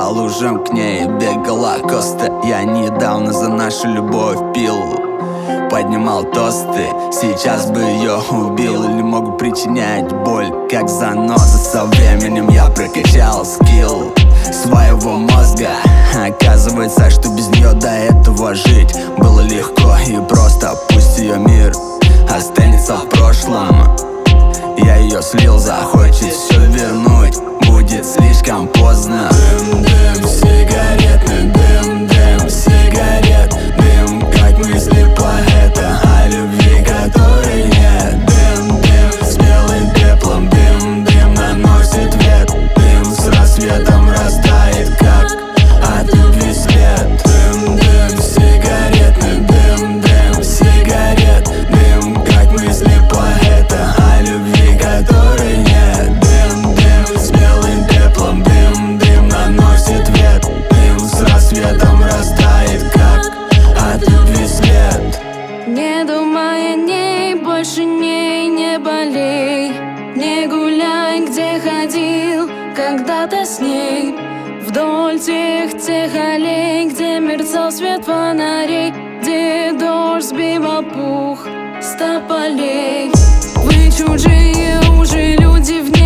по лужам к ней бегала Коста. Я недавно за нашу любовь пил, поднимал тосты. Сейчас бы ее убил или мог бы причинять боль, как заноза. Со временем я прокачал скилл своего мозга. Оказывается, что без нее до этого жить было легко и просто. Пусть ее мир останется в прошлом. Я ее слил, захочет все вернуть, будет слишком поздно. Дым, дым, сигаретный дым, дым, сигарет. Дым, как мысли поэта о любви, которой нет. Дым, дым, с белым пеплом. Дым, дым, наносит вет. Дым с рассветом растает, как от любви след. Дым, дым, сигаретный дым, дым, сигарет. Дым, как мысли поэта о любви, которой нет. Дым, дым, с белым пеплом. Дым, дым, наносит вет. Дым с рассветом растает, как от любви след. Не думай о ней, больше не болей. Не гуляй, где ходил когда-то с ней. Вдоль тех аллей, где мерцал свет фонарей, где дождь сбивал пух с тополей. Вы чужие уже люди в